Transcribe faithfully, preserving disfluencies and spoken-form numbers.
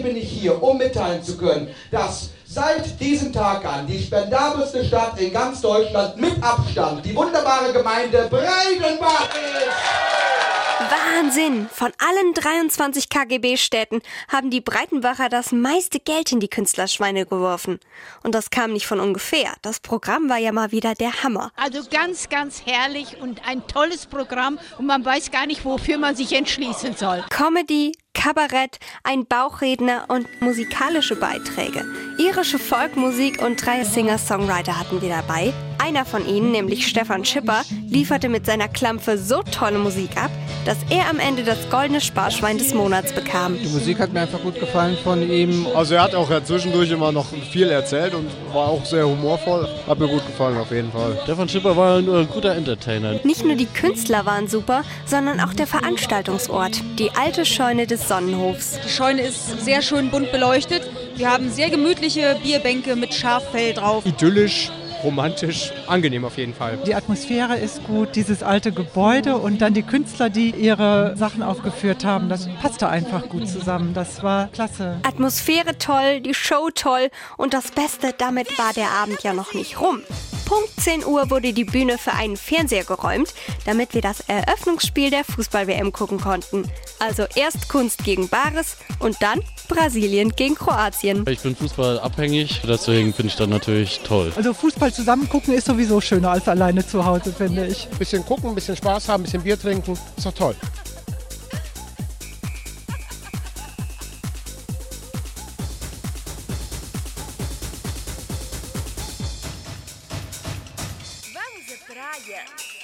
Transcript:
bin ich hier, um mitteilen zu können, dass seit diesem Tag an die spendabelste Stadt in ganz Deutschland mit Abstand die wunderbare Gemeinde Breidenbach ist. Wahnsinn! Von allen dreiundzwanzig K G B-Städten haben die Breitenbacher das meiste Geld in die Künstlerschweine geworfen. Und das kam nicht von ungefähr. Das Programm war ja mal wieder der Hammer. Also ganz, ganz herrlich und ein tolles Programm. Und man weiß gar nicht, wofür man sich entschließen soll. Comedy, Kabarett, ein Bauchredner und musikalische Beiträge. Irische Folkmusik und drei Singer-Songwriter hatten wir dabei. Einer von ihnen, nämlich Stefan Schipper, lieferte mit seiner Klampfe so tolle Musik ab, dass er am Ende das goldene Sparschwein des Monats bekam. Die Musik hat mir einfach gut gefallen von ihm. Also er hat auch ja zwischendurch immer noch viel erzählt und war auch sehr humorvoll. Hat mir gut gefallen auf jeden Fall. Stefan Schipper war ein, ein guter Entertainer. Nicht nur die Künstler waren super, sondern auch der Veranstaltungsort, die alte Scheune des Sonnenhofs. Die Scheune ist sehr schön bunt beleuchtet. Wir haben sehr gemütliche Bierbänke mit Schaffell drauf. Idyllisch, romantisch, angenehm auf jeden Fall. Die Atmosphäre ist gut, dieses alte Gebäude und dann die Künstler, die ihre Sachen aufgeführt haben, das passte einfach gut zusammen. Das war klasse. Atmosphäre toll, die Show toll und das Beste, damit war der Abend ja noch nicht rum. Punkt zehn Uhr wurde die Bühne für einen Fernseher geräumt, damit wir das Eröffnungsspiel der Fußball-W M gucken konnten. Also erst Kunst gegen Bares und dann Brasilien gegen Kroatien. Ich bin fußballabhängig, deswegen finde ich das natürlich toll. Also Fußball zusammen gucken ist sowieso schöner als alleine zu Hause, finde ich. Ein bisschen gucken, ein bisschen Spaß haben, ein bisschen Bier trinken, ist doch toll. Vamos à praia.